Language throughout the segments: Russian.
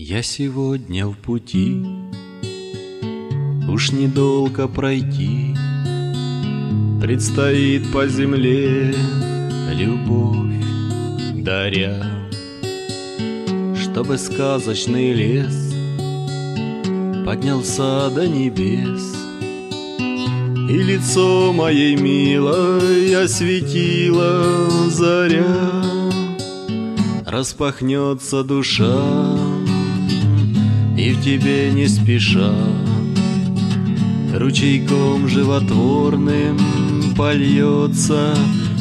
Я сегодня в пути, уж недолго пройти, предстоит по земле любовь даря, чтобы сказочный лес поднялся до небес, и лицо моей милой осветила заря. Распахнется душа, и в тебе не спеша ручейком животворным польется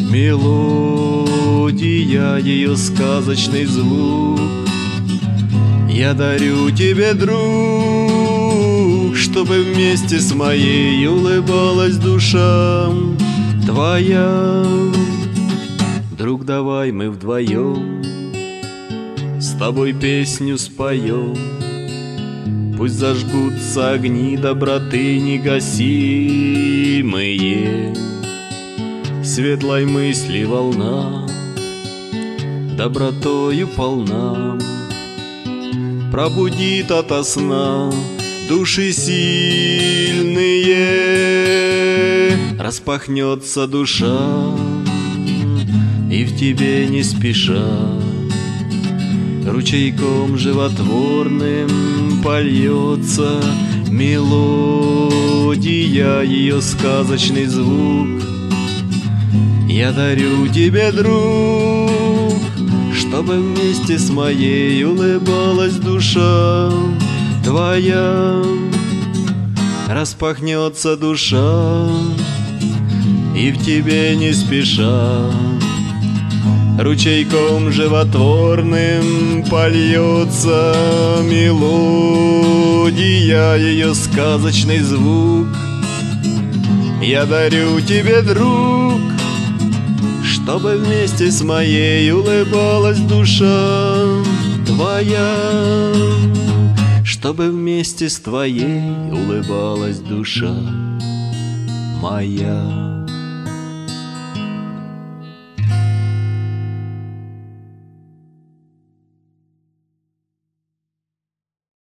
мелодия, ее сказочный звук. Я дарю тебе, друг, чтобы вместе с моей улыбалась душа твоя. Друг, давай мы вдвоем с тобой песню споем, пусть зажгутся огни доброты негасимые, светлой мысли волна добротою полна пробудит ото сна души сильные. Распахнется душа, и в тебе не спеша ручейком животворным польется мелодия, ее сказочный звук. Я дарю тебе, друг, чтобы вместе с моей улыбалась душа твоя. Распахнется душа, и в тебе не спеша ручейком животворным польется мелодия, ее сказочный звук. Я дарю тебе, друг, чтобы вместе с моей улыбалась душа твоя, чтобы вместе с твоей улыбалась душа моя.